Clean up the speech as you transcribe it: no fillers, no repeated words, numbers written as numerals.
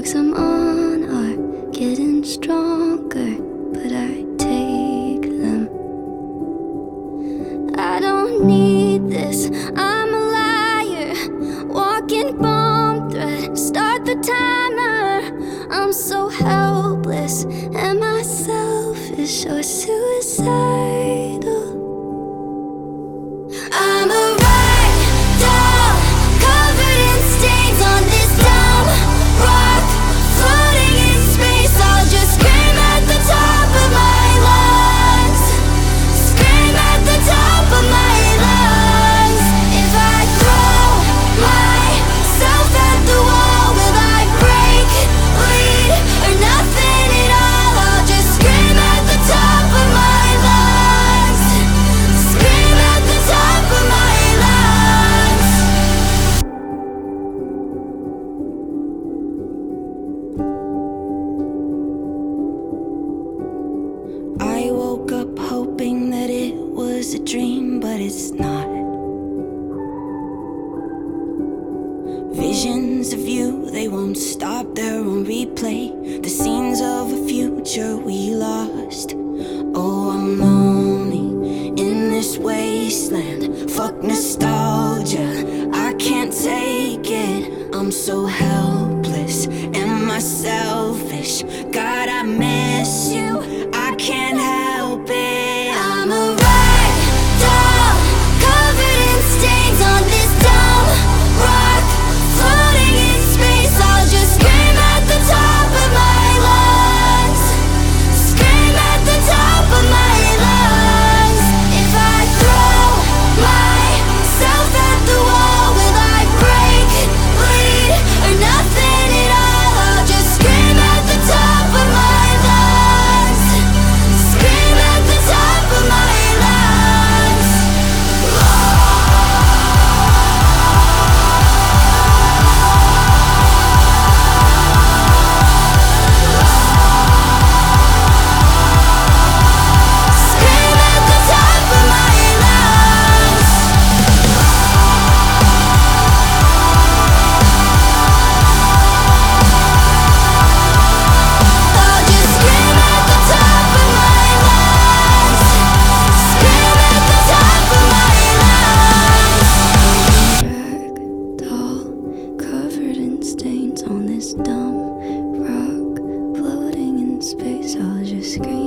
drugs I'm on are getting stronger, but I take them. I don't need this, I'm a liar, walking bomb threat, start the timer. I'm so helpless, am I selfish or suicidal? I'm a rag doll, covered in stains on this dumb rock, floating in space. I'll just scream at the top of my lungs, scream at the top of my lungs. If I throw myself at the wall, will I break, bleed, or nothing at all? I'll just scream at the top of my lungs, scream at the top of my lungs. I woke up hoping that it was a dream, but it's not. Visions of you, they won't stop, they're on replay. The scenes of a future we lost. Oh, I'm lonely in this wasteland. Fuck nostalgia, I can't take it. I'm so helpless, am I selfish? God, I miss you, I can't help it. I'm a rag doll, covered in stains on this dumb rock, floating in space. I'll just scream at the top of my lungs, scream at the top of my lungs. If I throw myself at the wall, will I break, bleed, or nothing at all? I'll just scream at the top of my lungs, scream at the top of my lungs. Scream at the top of my lungs. I'll just scream at the top of my lungs, scream at the top of my lungs. Rag doll, covered in stains on this dumb rock, floating in space. I'll just scream